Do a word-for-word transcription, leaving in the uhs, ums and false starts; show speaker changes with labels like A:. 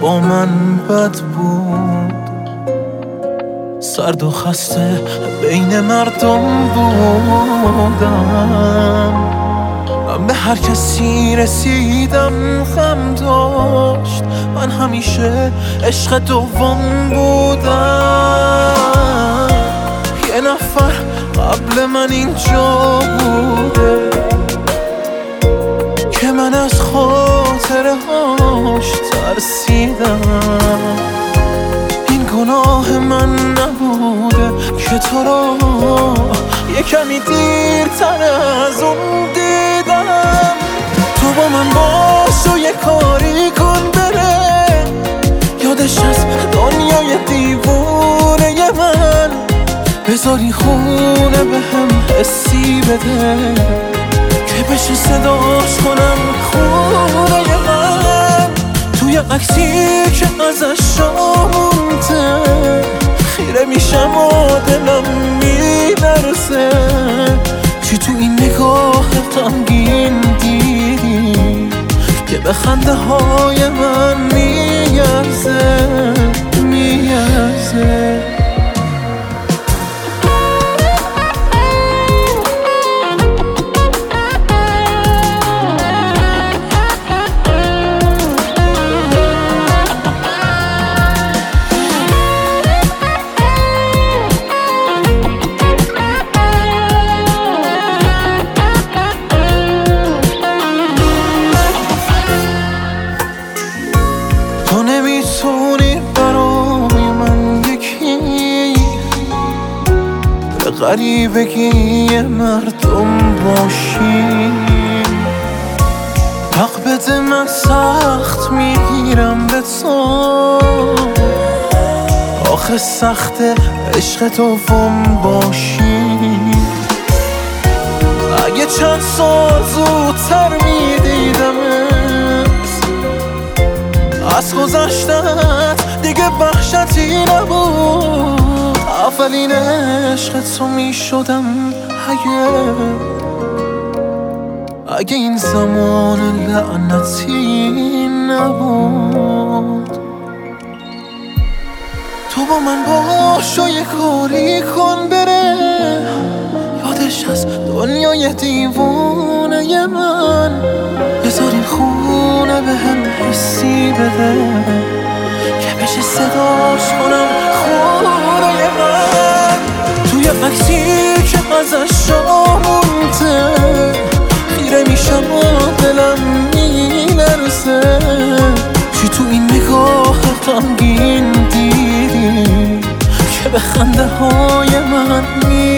A: با من بد بود، سرد و خسته بین مردم بودم. من به هر کسی رسیدم غم داشت، من همیشه عشق دوم بودم. یه نفر قبل من اینجا بوده که من از خاطره هاش ترسیدم. این گناه من نبوده که تو را یه کمی دیرتر از اون دیدم. تو با من باش و یه کاری کن بره، یادش از دنیای دیوونه من. بذاری خونه به هم حسی بده که بشه صداش کنم خونه من. توی عکسی که ازش مونده خیره میشم و دلم میلرزه. چی تو این نگاه غمگین دیدی که به خنده های من میارزه میارزه. تو نمیتونی برای من یکی به غریبگی مردم باشی. حق بده من سخت میگیرم به تو، آخه سخت عشق دوم باشی. اگه چند سال زودتر میدیدمت از گذشتت دیگه وحشتی نبود. اولین عشق تو میشدم اگه اگه این زمان لعنتی نبود. تو با من باش و یه کاری کن بره، یادش از دنیای دیوونه من. بذاری خونه به هم حسی بده که بشه صداش کنم خونه من. توی عکسی که ازش مونده خیره میشم و دلم میلرزه. چی تو این نگاه غمگین دیدی که به خنده های من می